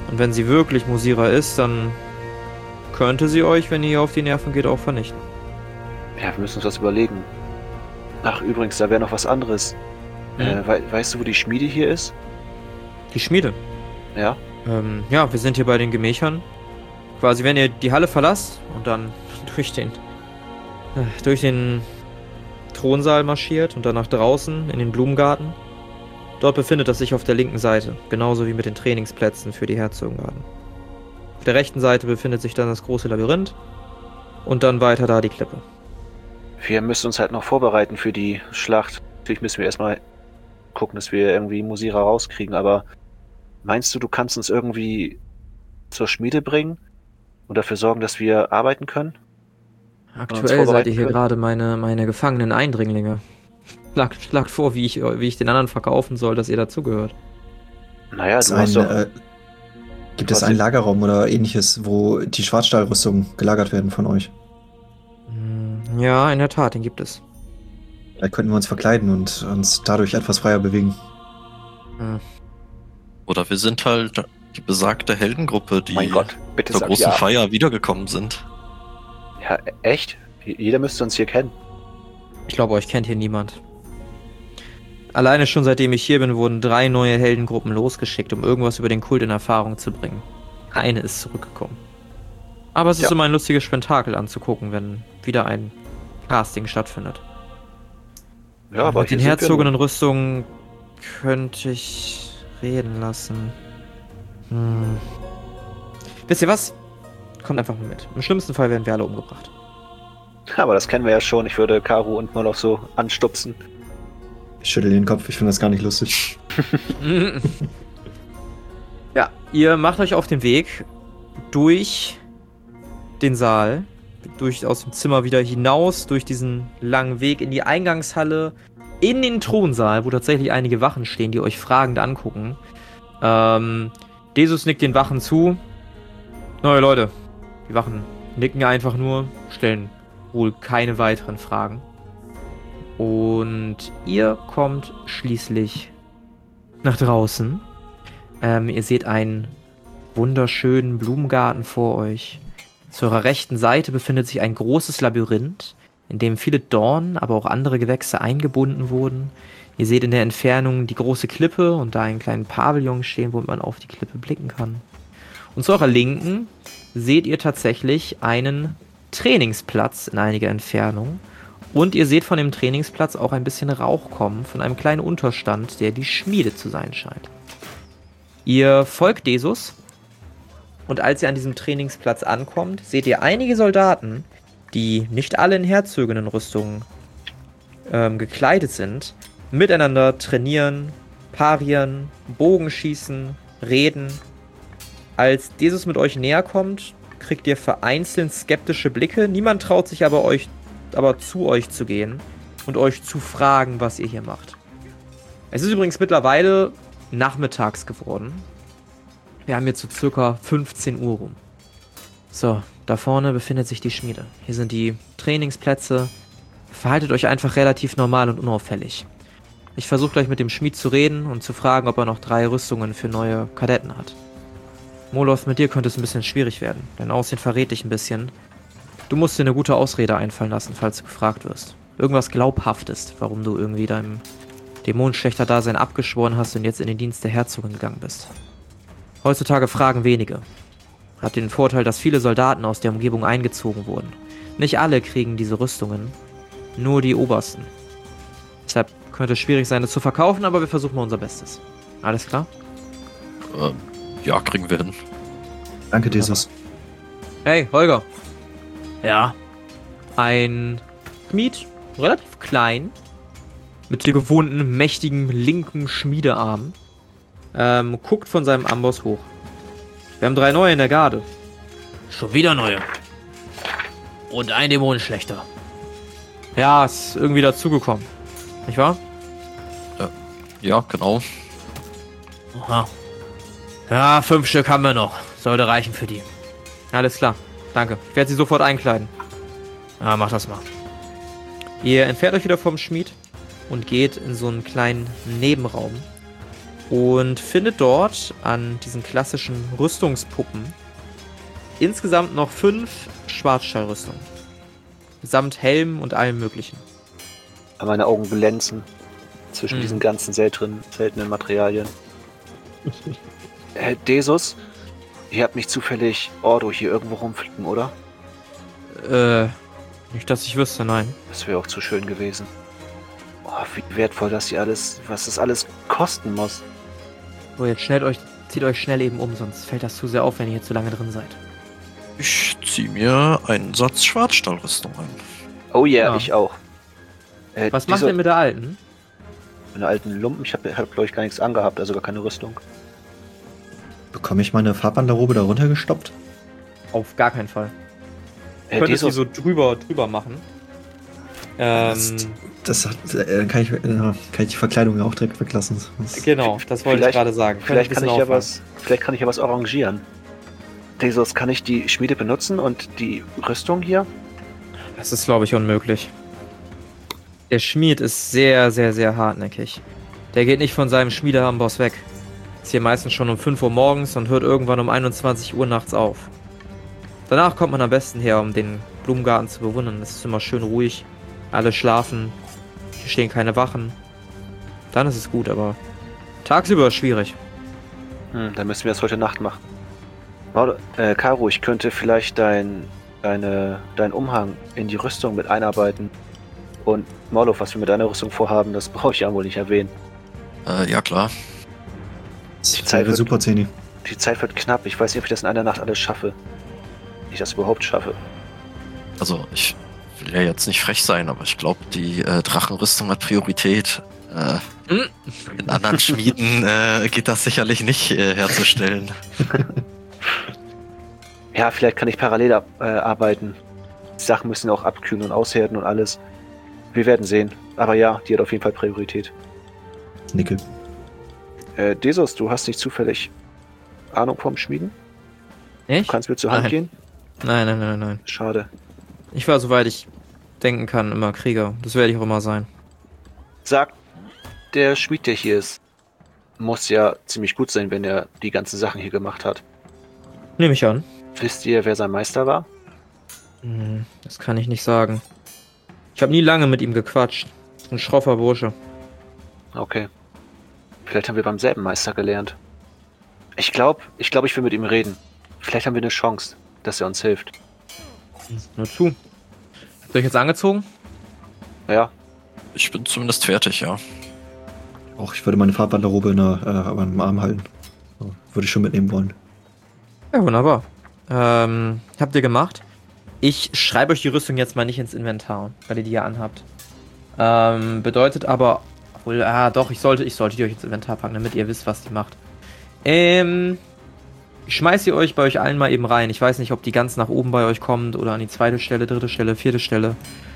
Und wenn sie wirklich Musira ist, dann könnte sie euch, wenn ihr ihr auf die Nerven geht, auch vernichten. Ja, wir müssen uns was überlegen. Ach, übrigens, da wäre noch was anderes. Hm? Äh, wei weißt du, wo die Schmiede hier ist? Die Schmiede. Ja? Ähm, ja, wir sind hier bei den Gemächern. Quasi, wenn ihr die Halle verlasst und dann durch den äh, durch den Thronsaal marschiert und dann nach draußen in den Blumengarten. Dort befindet es sich auf der linken Seite, genauso wie mit den Trainingsplätzen für die Herzogengarden. Auf der rechten Seite befindet sich dann das große Labyrinth und dann weiter da die Klippe. Wir müssen uns halt noch vorbereiten für die Schlacht. Natürlich müssen wir erstmal gucken, dass wir irgendwie Musira rauskriegen, aber meinst du, du kannst uns irgendwie zur Schmiede bringen und dafür sorgen, dass wir arbeiten können? Aktuell seid ihr hier gerade meine, meine gefangenen Eindringlinge. Schlagt, schlagt vor, wie ich, wie ich den anderen verkaufen soll, dass ihr dazugehört. Naja, Ist du ein, hast doch... äh, gibt es Was einen ist- Lagerraum oder ähnliches, wo die Schwarzstahlrüstungen gelagert werden von euch? Hm, Ja, in der Tat, den gibt es. Da könnten wir uns verkleiden und uns dadurch etwas freier bewegen. Hm. Oder wir sind halt die besagte Heldengruppe, die mein Gott, bitte zur sag großen ja. Feier wiedergekommen sind. Ja, echt? Jeder müsste uns hier kennen. Ich glaube, euch kennt hier niemand. Alleine schon seitdem ich hier bin, wurden drei neue Heldengruppen losgeschickt, um irgendwas über den Kult in Erfahrung zu bringen. Eine ist zurückgekommen. Aber es ist Ja. immer ein lustiges Spektakel anzugucken, wenn wieder ein Casting stattfindet. Ja, aber Mit hier den sind wir herzogenen nun. Rüstungen könnte ich reden lassen. Hm. Wisst ihr was? Kommt einfach mal mit. Im schlimmsten Fall werden wir alle umgebracht. Aber das kennen wir ja schon. Ich würde Karu und Moloch so anstupsen. Ich schüttel den Kopf, ich finde das gar nicht lustig. Ja, ihr macht euch auf den Weg durch den Saal, durch aus dem Zimmer wieder hinaus, durch diesen langen Weg in die Eingangshalle, in den Thronsaal, wo tatsächlich einige Wachen stehen, die euch fragend angucken. Ähm, Desus nickt den Wachen zu. Neue Leute, die Wachen nicken einfach nur, stellen wohl keine weiteren Fragen. Und ihr kommt schließlich nach draußen. Ähm, ihr seht einen wunderschönen Blumengarten vor euch. Zu eurer rechten Seite befindet sich ein großes Labyrinth, in dem viele Dornen, aber auch andere Gewächse eingebunden wurden. Ihr seht in der Entfernung die große Klippe und da einen kleinen Pavillon stehen, wo man auf die Klippe blicken kann. Und zu eurer Linken seht ihr tatsächlich einen Trainingsplatz in einiger Entfernung. Und ihr seht von dem Trainingsplatz auch ein bisschen Rauch kommen von einem kleinen Unterstand, der die Schmiede zu sein scheint. Ihr folgt Desus und als ihr an diesem Trainingsplatz ankommt, seht ihr einige Soldaten, die nicht alle in Herzöginnenrüstungen ähm, gekleidet sind, miteinander trainieren, parieren, Bogenschießen, reden. Als Desus mit euch näher kommt, kriegt ihr vereinzelt skeptische Blicke. Niemand traut sich aber euch aber zu euch zu gehen und euch zu fragen, was ihr hier macht. Es ist übrigens mittlerweile nachmittags geworden. Wir haben jetzt so circa fünfzehn Uhr rum. So, da vorne befindet sich die Schmiede. Hier sind die Trainingsplätze. Verhaltet euch einfach relativ normal und unauffällig. Ich versuche gleich mit dem Schmied zu reden und zu fragen, ob er noch drei Rüstungen für neue Kadetten hat. Moloth, mit dir könnte es ein bisschen schwierig werden. Dein Aussehen verrät dich ein bisschen. Du musst dir eine gute Ausrede einfallen lassen, falls du gefragt wirst. Irgendwas Glaubhaftes, warum du irgendwie deinem Dämonenschlechter-Dasein abgeschworen hast und jetzt in den Dienst der Herzogin gegangen bist. Heutzutage fragen wenige. Hat den Vorteil, dass viele Soldaten aus der Umgebung eingezogen wurden. Nicht alle kriegen diese Rüstungen, nur die Obersten. Deshalb könnte es schwierig sein, es zu verkaufen, aber wir versuchen mal unser Bestes. Alles klar? Ähm, ja, kriegen wir hin. Danke, Desus. Hey, Holger. Ja. Ein Schmied, relativ klein, mit den gewohnten, mächtigen, linken Schmiedearm, ähm, guckt von seinem Amboss hoch. Wir haben drei neue in der Garde. Schon wieder neue. Und ein Dämonenschlechter. Ja, ist irgendwie dazugekommen. Nicht wahr? Ja, genau. Aha. Ja, fünf Stück haben wir noch. Sollte reichen für die. Alles klar. Danke. Ich werde sie sofort einkleiden. Ja, mach das mal. Ihr entfernt euch wieder vom Schmied und geht in so einen kleinen Nebenraum. und findet dort an diesen klassischen Rüstungspuppen insgesamt noch fünf Schwarzstahlrüstungen. Samt Helm und allem möglichen. Meine Augen glänzen zwischen Mhm. diesen ganzen seltenen, seltenen Materialien. Herr Desus, ihr habt nicht zufällig Ordo hier irgendwo rumfliegen, oder? Äh, nicht, dass ich wüsste, nein. Das wäre auch zu schön gewesen. Oh, wie wertvoll das hier alles, was das alles kosten muss. So, jetzt schnell euch, zieht euch schnell eben um, sonst fällt das zu sehr auf, wenn ihr hier zu lange drin seid. Ich zieh mir einen Satz Schwarzstahlrüstung ein. Oh yeah, Ja. ich auch. Äh, Was macht diese- ihr mit der alten? Meine alten Lumpen, ich habe, hab, glaube ich, gar nichts angehabt, also gar keine Rüstung. Bekomme ich meine Farbwanderrobe da runtergestoppt? Auf gar keinen Fall. Herr Könntest du Desus, so drüber, drüber machen. Ähm, Das hat, äh, kann, ich, äh, kann ich die Verkleidung ja auch direkt weglassen. Das, genau, das wollte ich Vielleicht- gerade sagen. vielleicht Könnte kann ein ich ja bisschen was, vielleicht kann ich ja was arrangieren. Desus, kann ich die Schmiede benutzen und die Rüstung hier? aufwand. Das ist, glaube ich, unmöglich. Der Schmied ist sehr, sehr, sehr hartnäckig. Der geht nicht von seinem Schmiedeamboss weg. Ist hier meistens schon um fünf Uhr morgens und hört irgendwann um einundzwanzig Uhr nachts auf. Danach kommt man am besten her, um den Blumengarten zu bewundern. Es ist immer schön ruhig. Alle schlafen. Hier stehen keine Wachen. Dann ist es gut, aber tagsüber ist schwierig. Hm, dann müssen wir das heute Nacht machen. Warte, äh, Karo, ich könnte vielleicht dein, deine, deinen Umhang in die Rüstung mit einarbeiten. Und Morloff, was wir mit deiner Rüstung vorhaben, das brauche ich ja wohl nicht erwähnen. Äh, ja klar. das Zeit wäre wird- super, Zeni. Die Zeit wird knapp. Ich weiß nicht, ob ich das in einer Nacht alles schaffe. Ich das überhaupt schaffe. Also ich will ja jetzt nicht frech sein, aber ich glaube, die äh, Drachenrüstung hat Priorität. Äh, Hm? in anderen Schmieden äh, geht das sicherlich nicht äh, herzustellen. Ja, vielleicht kann ich parallel ab, äh, arbeiten. Die Sachen müssen auch abkühlen und aushärten und alles. Wir werden sehen. Aber ja, die hat auf jeden Fall Priorität. Nickel. Äh, Desus, du hast nicht zufällig Ahnung vom Schmieden? Du Nicht? kannst mir zur Hand Nein. gehen? Nein, nein, nein, nein. Schade. Ich war, soweit ich denken kann, immer Krieger. Das werde ich auch immer sein. Sagt, der Schmied, der hier ist, muss ja ziemlich gut sein, wenn er die ganzen Sachen hier gemacht hat. Nehme ich an. Wisst ihr, wer sein Meister war? Hm, das kann ich nicht sagen. Ich habe nie lange mit ihm gequatscht. Ein schroffer Bursche. Okay. Vielleicht haben wir beim selben Meister gelernt. Ich glaube, ich glaube, ich will mit ihm reden. Vielleicht haben wir eine Chance, dass er uns hilft. Nur zu. Habt ihr euch jetzt angezogen? Ja, Ich bin zumindest fertig, ja. Auch ich würde meine Farbwanderrobe in der, äh, aber im Arm halten. So, würde ich schon mitnehmen wollen. Ja, wunderbar. Ähm, habt ihr gemacht? Ich schreibe euch die Rüstung jetzt mal nicht ins Inventar, weil ihr die ja anhabt. Ähm, bedeutet aber, obwohl, ah, doch, ich sollte, ich sollte die euch ins Inventar packen, damit ihr wisst, was die macht. Ähm, ich schmeiß sie euch bei euch allen mal eben rein. Ich weiß nicht, ob die ganz nach oben bei euch kommt oder an die zweite Stelle, dritte Stelle, vierte Stelle.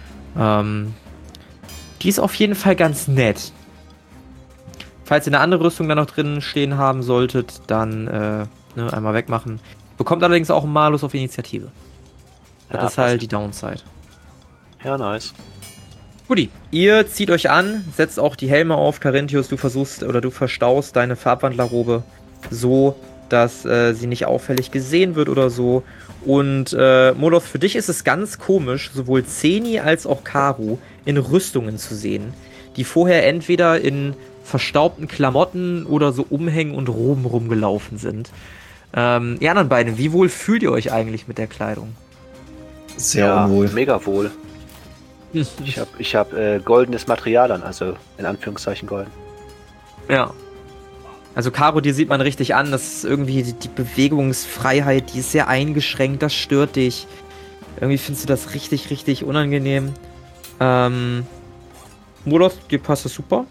Ähm, die ist auf jeden Fall ganz nett. Falls ihr eine andere Rüstung da noch drin stehen haben solltet, dann äh, ne, einmal wegmachen. Bekommt allerdings auch einen Malus auf Initiative. Das Ja, ist halt passt. die Downside. ja, nice. Guti, ihr zieht euch an, setzt auch die Helme auf. Carinthius, du versuchst oder du verstaust deine Farbwandlerrobe so, dass äh, sie nicht auffällig gesehen wird oder so. Und äh, Molov, für dich ist es ganz komisch, sowohl Zeni als auch Karu in Rüstungen zu sehen, die vorher entweder in verstaubten Klamotten oder so Umhängen und Roben rumgelaufen sind. Ähm, die anderen beiden, wie wohl fühlt ihr euch eigentlich mit der Kleidung? Sehr ja, unwohl. mega wohl. Ich habe ich hab, äh, goldenes Material an, also in Anführungszeichen golden. Ja. Also Caro, dir sieht man richtig an, dass ist irgendwie die, die Bewegungsfreiheit, die ist sehr eingeschränkt, das stört dich. Irgendwie findest du das richtig, richtig unangenehm. Ähm, Moloth, dir passt das super.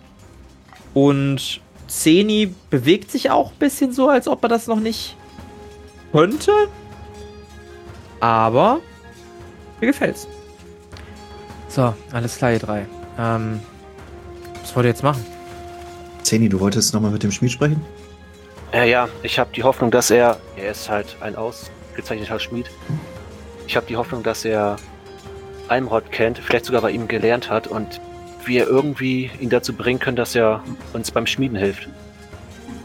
Und Zeni bewegt sich auch ein bisschen so, als ob er das noch nicht könnte. Aber mir gefällt's. So, alles klar, ihr drei. Ähm, was wollt ihr jetzt machen? Zeni, du wolltest nochmal mit dem Schmied sprechen? Ja, ja, ich habe die Hoffnung, dass er, er ist halt ein ausgezeichneter Schmied. Ich habe die Hoffnung, dass er Almrod kennt, vielleicht sogar bei ihm gelernt hat und wir irgendwie ihn dazu bringen können, dass er uns beim Schmieden hilft.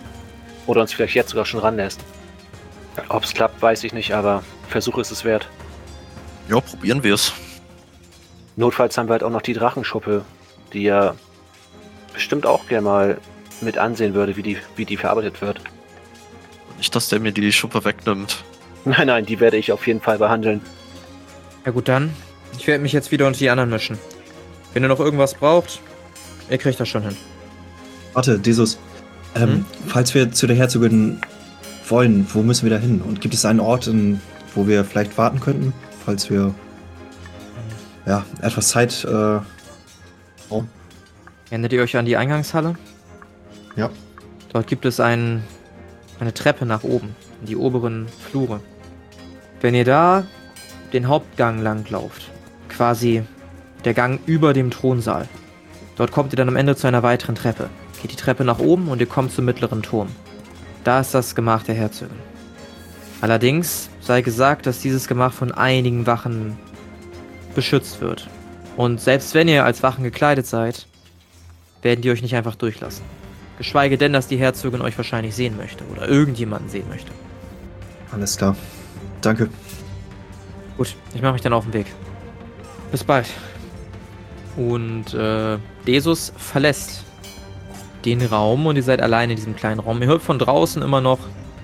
Oder uns vielleicht jetzt sogar schon ranlässt. Ob es klappt, weiß ich nicht, aber Versuch ist es wert. Ja, probieren wir es. Notfalls haben wir halt auch noch die Drachenschuppe, die ja bestimmt auch gerne mal mit ansehen würde, wie die, wie die verarbeitet wird. Nicht, dass der mir die Schuppe wegnimmt. Nein, nein, die werde ich auf jeden Fall behandeln. Ja gut, dann. Ich werde mich jetzt wieder unter die anderen mischen. Wenn ihr noch irgendwas braucht, ihr kriegt das schon hin. Warte, Jesus. Ähm, Hm? Falls wir zu der Herzogin wollen, wo müssen wir da hin? Und gibt es einen Ort, in, wo wir vielleicht warten könnten, falls wir ja, etwas Zeit äh, brauchen? Wendet ihr euch an die Eingangshalle? Ja. Dort gibt es ein, eine Treppe nach oben, in die oberen Flure. Wenn ihr da den Hauptgang langlauft, quasi der Gang über dem Thronsaal, dort kommt ihr dann am Ende zu einer weiteren Treppe. Geht die Treppe nach oben und ihr kommt zum mittleren Turm. Da ist das Gemach der Herzogin. Allerdings sei gesagt, dass dieses Gemach von einigen Wachen beschützt wird. Und selbst wenn ihr als Wachen gekleidet seid, werden die euch nicht einfach durchlassen. Geschweige denn, dass die Herzogin euch wahrscheinlich sehen möchte oder irgendjemanden sehen möchte. Alles klar. Danke. Gut, ich mache mich dann auf den Weg. Bis bald. Und äh, Desus verlässt den Raum und ihr seid alleine in diesem kleinen Raum. Ihr hört von draußen immer noch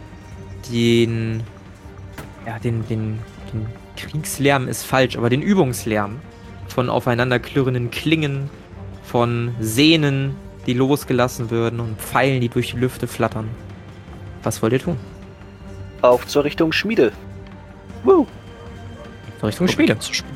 den, ja, den, den, den Kriegslärm ist falsch, aber den Übungslärm von aufeinander klirrenden Klingen, von Sehnen, die losgelassen würden und Pfeilen, die durch die Lüfte flattern. Was wollt ihr tun? Auf zur Richtung Schmiede. Woo. Zur Richtung Schmiede. Zur Schmiede.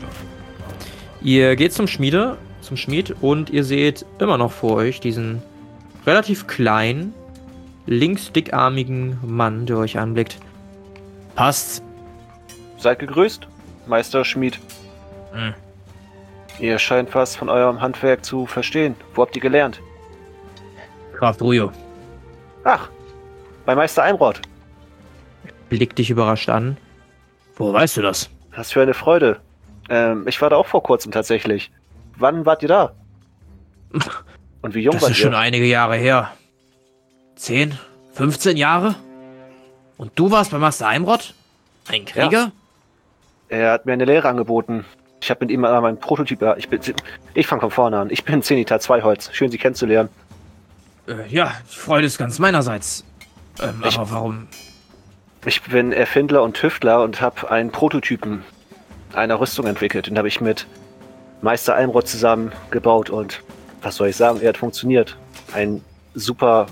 Ihr geht zum Schmiede, zum Schmied und ihr seht immer noch vor euch diesen relativ kleinen, links dickarmigen Mann, der euch anblickt. Passt. Seid gegrüßt, Meister Schmied. Hm. Ihr scheint was von eurem Handwerk zu verstehen. Wo habt ihr gelernt? Graf Drujo. Ach, bei Meister Eimrod. Blickt dich überrascht an. Wo weißt du das? Was für eine Freude. Ähm, ich war da auch vor kurzem tatsächlich. Wann wart ihr da? Und wie jung Das wart ist ihr? schon einige Jahre her. Zehn, fünfzehn Jahre? Und du warst bei Master Eimrod? Ein Krieger? Er hat mir eine Lehre angeboten. Ich habe mit ihm mal meinen Prototyp. Ich, bin- ich fange von vorne an. Ich bin Zenithal Zweiholz. Schön, Sie kennenzulernen. Äh, ja, die Freude ist ganz meinerseits. Ähm, Ich- aber warum? Ich bin Erfinder und Tüftler und habe einen Prototypen einer Rüstung entwickelt. Den habe ich mit Meister Eimrod zusammen gebaut und was soll ich sagen, er hat funktioniert. Ein super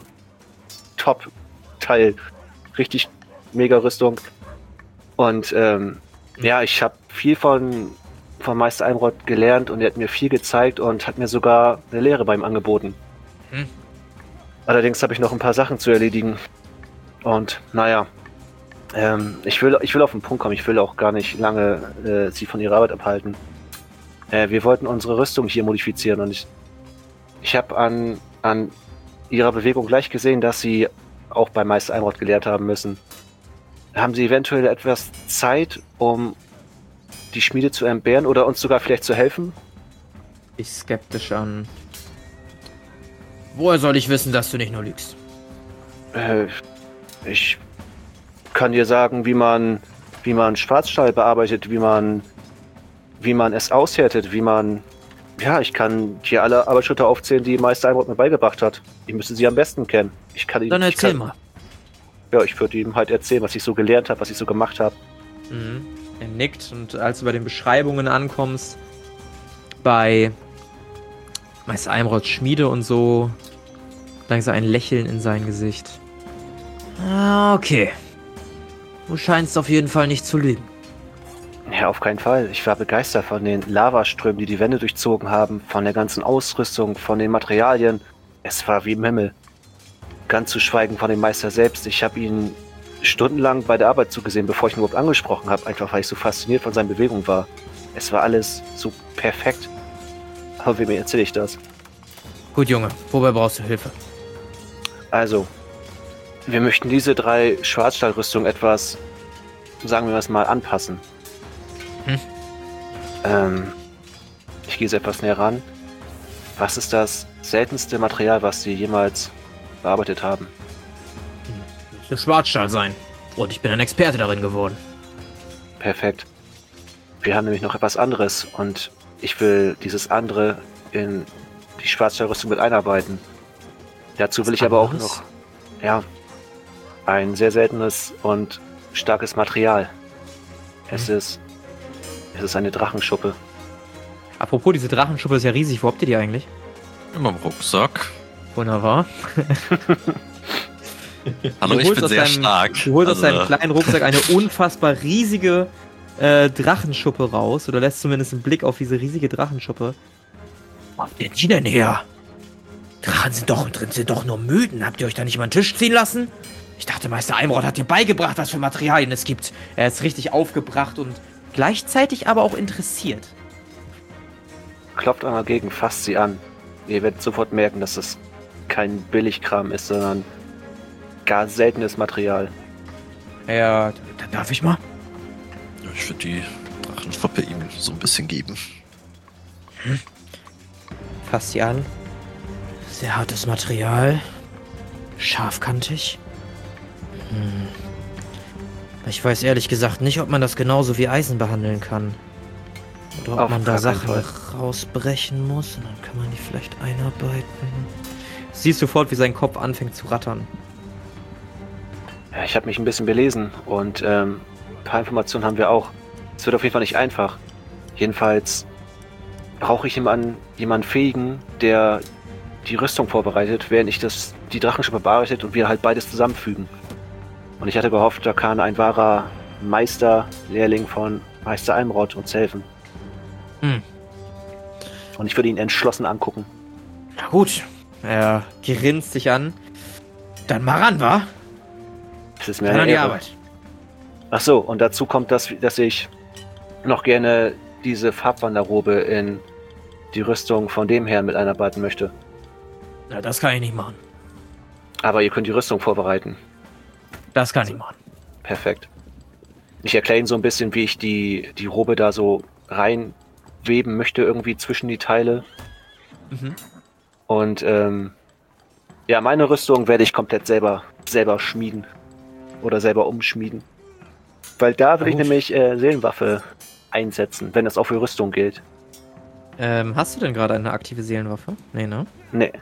Top-Teil. Richtig mega Rüstung. Und ähm, ja, ich habe viel von, von Meister Eimrod gelernt und er hat mir viel gezeigt und hat mir sogar eine Lehre bei ihm angeboten. Hm. Allerdings habe ich noch ein paar Sachen zu erledigen. Und naja, ähm, ich, will, ich will auf den Punkt kommen. Ich will auch gar nicht lange äh, sie von ihrer Arbeit abhalten. Äh, wir wollten unsere Rüstung hier modifizieren und ich, ich habe an, an ihrer Bewegung gleich gesehen, dass sie auch bei Meister Eimrod gelehrt haben müssen. Haben Sie eventuell etwas Zeit, um die Schmiede zu entbehren oder uns sogar vielleicht zu helfen? Ich skeptisch an. Woher soll ich wissen, dass du nicht nur lügst? Äh, ich kann dir sagen, wie man, wie man Schwarzstahl bearbeitet, wie man, wie man es aushärtet, wie man, ja, ich kann dir alle Arbeitsschritte aufzählen, die Meister Eimrod mir beigebracht hat. Ich müsste sie am besten kennen. Ich kann ihn, Dann ich erzähl kann, mal. Ja, ich würde ihm halt erzählen, was ich so gelernt habe, was ich so gemacht habe. Mhm. Er nickt und als du bei den Beschreibungen ankommst, bei Meister Eimrods Schmiede und so, langsam ein Lächeln in sein Gesicht. Ah, okay. Du scheinst auf jeden Fall nicht zu lügen. Ja, auf keinen Fall. Ich war begeistert von den Lavaströmen, die die Wände durchzogen haben, von der ganzen Ausrüstung, von den Materialien. Es war wie im Himmel. Ganz zu schweigen von dem Meister selbst. Ich habe ihn stundenlang bei der Arbeit zugesehen, bevor ich ihn überhaupt angesprochen habe, einfach weil ich so fasziniert von seinen Bewegungen war. Es war alles so perfekt. Aber wem erzähle ich das? Gut, Junge. Wobei brauchst du Hilfe? Also, wir möchten diese drei Schwarzstahlrüstungen etwas, sagen wir es mal, anpassen. Hm. Ähm, ich gehe jetzt etwas näher ran. Was ist das seltenste Material, was Sie jemals bearbeitet haben? Der Schwarzstahl sein. Und ich bin ein Experte darin geworden. Perfekt. Wir haben nämlich noch etwas anderes und ich will dieses andere in die Schwarzstahlrüstung mit einarbeiten. Dazu will ich aber auch noch, ja, ein sehr seltenes und starkes Material. Es Mhm. ist, es ist eine Drachenschuppe. Apropos, diese Drachenschuppe ist ja riesig. Wo habt ihr die eigentlich? In meinem Rucksack. Wunderbar. Hallo, Du ich holst bin aus sehr deinem- stark. Du holst aus Also, deinem kleinen Rucksack eine unfassbar riesige äh, Drachenschuppe raus. Oder lässt zumindest einen Blick auf diese riesige Drachenschuppe. Wo habt ihr die denn her? Drachen sind doch drin, sind doch nur Mythen. Habt ihr euch da nicht über den Tisch ziehen lassen? Ich dachte, Meister Eimrod hat dir beigebracht, was für Materialien es gibt. Er ist richtig aufgebracht und gleichzeitig aber auch interessiert. Klopft einmal gegen, fasst sie an. Ihr werdet sofort merken, dass es kein Billigkram ist, sondern gar seltenes Material. Er. Da darf ich mal? ich würde die Drachenschuppe ihm so ein bisschen geben. Fasst sie an. Sehr hartes Material. Scharfkantig. Hm. Ich weiß ehrlich gesagt nicht, ob man das genauso wie Eisen behandeln kann. Oder ob Auf man da gar keinen Sachen Fall. rausbrechen muss und dann kann man die vielleicht einarbeiten. Siehst sofort, wie sein Kopf anfängt zu rattern. Ja, ich habe mich ein bisschen belesen und ähm, ein paar Informationen haben wir auch. Es wird auf jeden Fall nicht einfach. Jedenfalls brauche ich jemanden, jemanden Fähigen, der die Rüstung vorbereitet, während ich das, die Drachenschuppe bearbeitet und wir halt beides zusammenfügen. Und ich hatte gehofft, da kann ein wahrer Meister, Lehrling von Meister Eimrod uns helfen. Hm. Und ich würde ihn entschlossen angucken. Na gut, Er grinst dich an. dann mal ran, wa? Es ist mir Dann eine an die Ehre. Arbeit. Ach so, und dazu kommt, dass, dass ich noch gerne diese Farbwanderrobe in die Rüstung von dem Herrn mit einarbeiten möchte. Na, das kann ich nicht machen. Aber ihr könnt die Rüstung vorbereiten. Das kann ich machen. Perfekt. Ich erkläre Ihnen so ein bisschen, wie ich die, die Robe da so reinweben möchte, irgendwie zwischen die Teile. Mhm. Und ähm, ja, meine Rüstung werde ich komplett selber, selber schmieden. Oder selber umschmieden. Weil da will ich Gut. nämlich äh, Seelenwaffe einsetzen, wenn das auch für Rüstung gilt. Ähm, hast du denn gerade eine aktive Seelenwaffe? Nee, ne? Nee,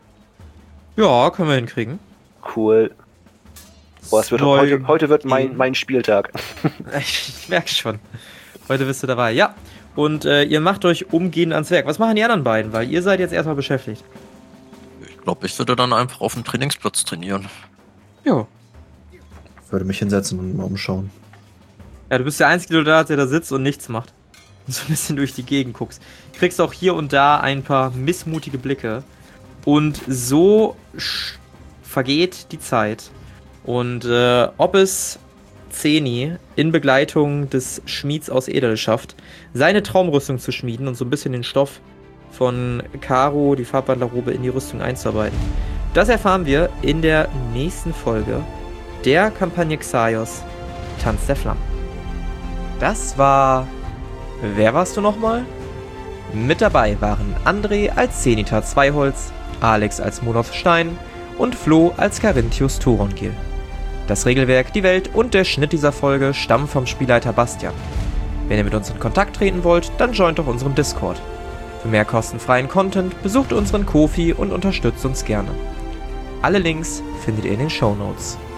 Ja, können wir hinkriegen. cool. Boah, es wird Neu- heute, heute wird mein, mein Spieltag. Ich merke schon. Heute bist du dabei. Ja. Und äh, ihr macht euch umgehend ans Werk. Was machen die anderen beiden? Weil ihr seid jetzt erstmal beschäftigt. Ich glaube, ich würde dann einfach auf dem Trainingsplatz trainieren. Jo. Ich würde mich hinsetzen und mal umschauen. Ja, du bist der einzige Soldat, der da sitzt und nichts macht. Und so ein bisschen durch die Gegend guckst. Kriegst auch hier und da ein paar missmutige Blicke. Und so sch- vergeht die Zeit. Und äh, ob es Zeni in Begleitung des Schmieds aus Edel schafft, seine Traumrüstung zu schmieden und so ein bisschen den Stoff von Karo, die Farbwandlerrobe, in die Rüstung einzuarbeiten. Das erfahren wir in der nächsten Folge der Kampagne Xaios, Tanz der Flammen. Das war... Wer warst du nochmal? Mit dabei waren André als Zenithar Zweiholz, Alex als Monoth Stein und Flo als Carinthius Thorongil. Das Regelwerk, die Welt und der Schnitt dieser Folge stammen vom Spielleiter Bastian. Wenn ihr mit uns in Kontakt treten wollt, dann joint doch unseren Discord. Für mehr kostenfreien Content besucht unseren Ko-fi und unterstützt uns gerne. Alle Links findet ihr in den Shownotes.